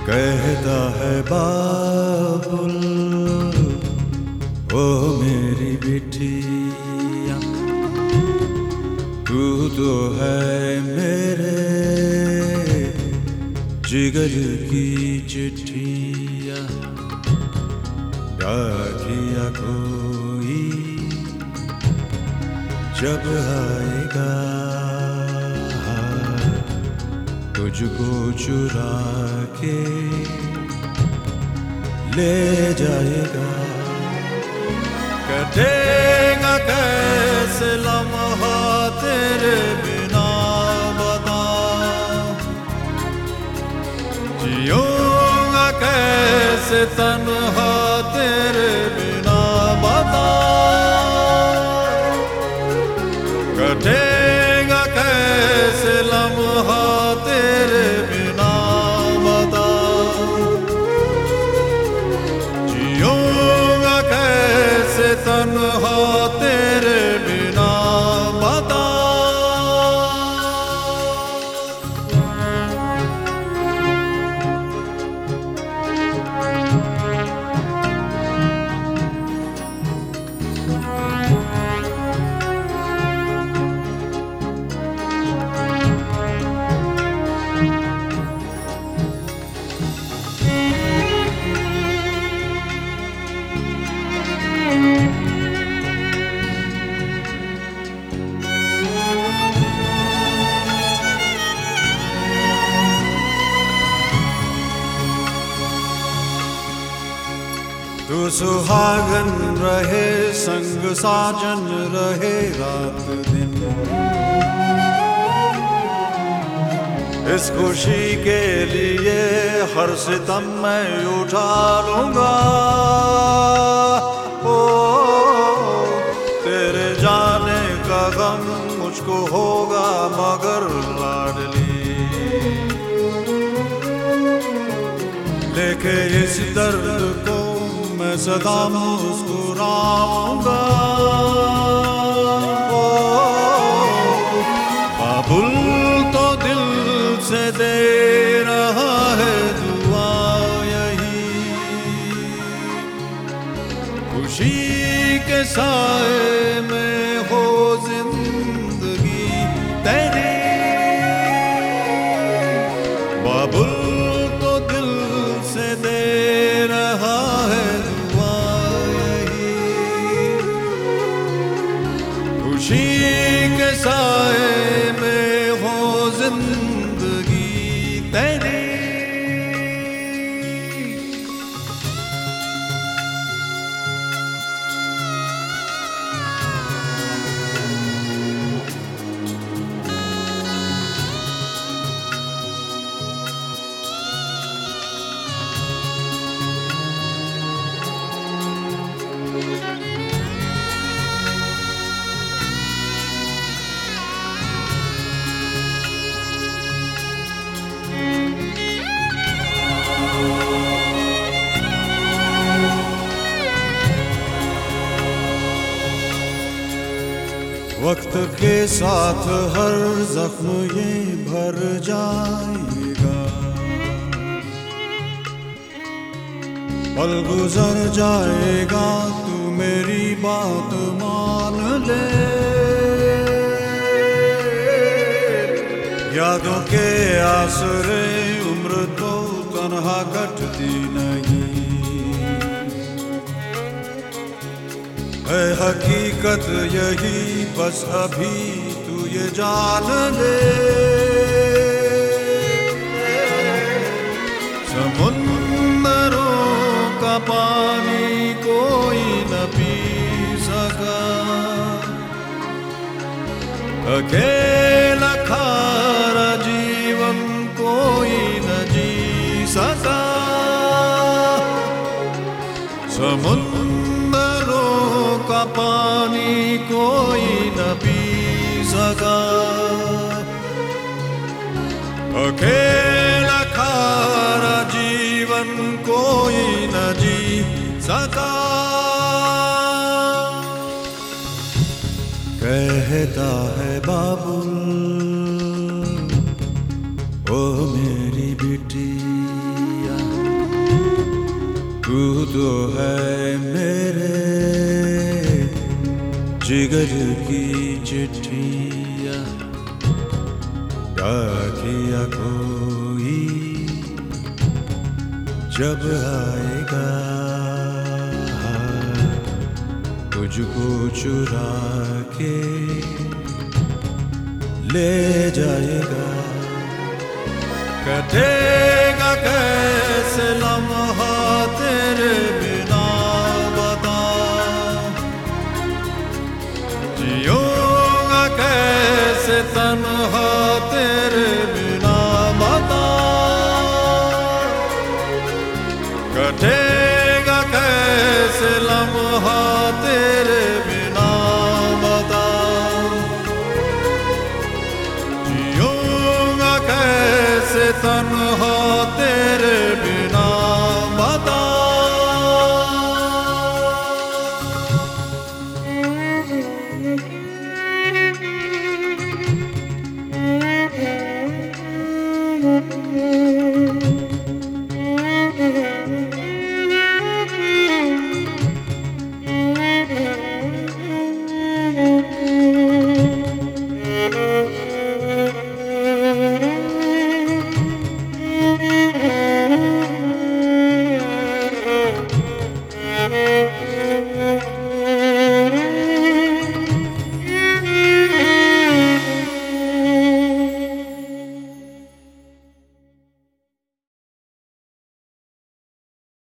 कहता है बाबुल ओ मेरी बिटिया, तू तो है मेरे जिगर की चिट्ठिया। क्या किया कोई जब आएगा तुझको चुरा के ले जाएगा। कटेगा कैसे लम्हा तेरे बिना बता, जियूंगा कैसे तन्हा तेरे बिना बता। कटेगा कैसे लम्हा तेरे बिना बता, जियूंगा कैसे तन्हा तेरे बिना बता। तू सुहागन रहे संग साजन रहे रात दिन, इस खुशी के लिए हर सितम मैं उठा लूंगा। ओ तेरे जाने का गम मुझको होगा मगर लाडली, लेके इस दर्द को मैं सदा मुस्कुराऊंगा। ओ बाबुल तो दिल से दे रहा है दुआ यही, खुशी के साए में हो जिंदगी तेरी। बाबुल तो दिल से दे रहा है दुआ यही, खुशी के साए में हो जिंदगी तेरी। वक्त के साथ हर जख्म ये भर जाएगा, पल गुजर जाएगा तू मेरी बात मान ले। यादों के आसरे उम्र तो तन्हा कटती नहीं, है हकीकत यही बस अभी तू ये जान ले। समुंदरों का पानी कोई न पी सका, अकेला खारा जीवन कोई न जी सका। समुंदरों का पानी कोई न पी सका, अकेला खारा जीवन कोई न जी सका। कहता है बाबुल ओ मेरी बिटिया, तू तो है मेरे जिगर की चिट्ठियाँ, क्या किया कोई जब आएगा तुझको चुरा के ले जाएगा। कटेगा कैसे लम्हा तेरे बिना बता, जिऊंगा कैसे तन्हा तेरे बिना बता। कटेगा कैसे लम्हा तेरे बिना बता, जिऊंगा कैसे तन्हा